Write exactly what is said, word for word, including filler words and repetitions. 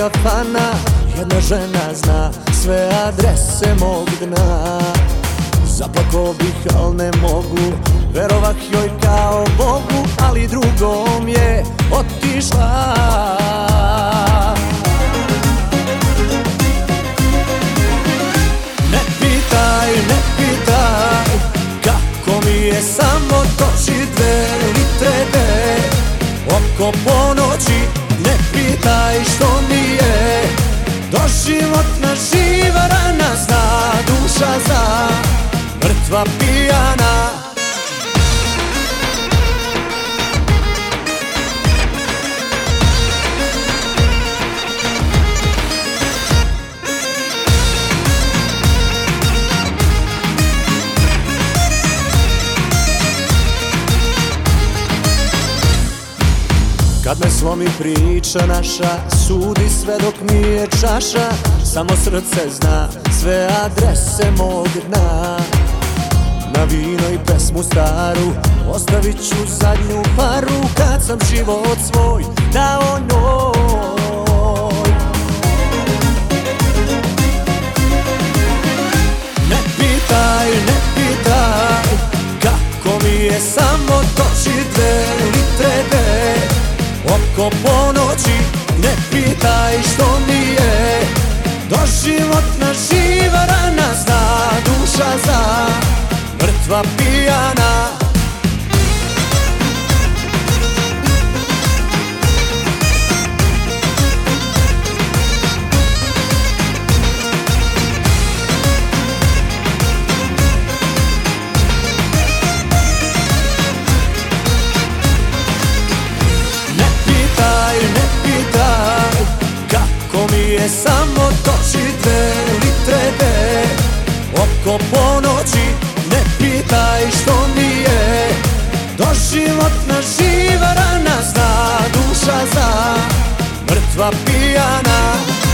kafana, jedna žena zna sve adrese mog dna. Zaplako bih, al ne mogu, verovah joj kao Bogu, ali drugom je otišla. Ne pitaj, ne pitaj, kako mi je samo toči dve litre be. Oko ponoći, ne pitaj što mi je doživotna živa rana, zna duša za mrtva pijana. Kad me slomi priča naša, sudi sve dok mi je čaša. Samo srce zna sve adrese mog dna. Na vino i pesmu staru ostavit ću zadnju paru, kad sam život svoj dao njoj. Ne pitaj, ne pitaj, kako mi je samo toči dve litre be. Oko ponoći, ne pitaj što mi je doživotna živa rana, zna duša za mrtva pijana. Samo toči dve litre be. Oko ponoći, ne pitaj što mi je doživotna živa rana, zna duša za mrtva pijana.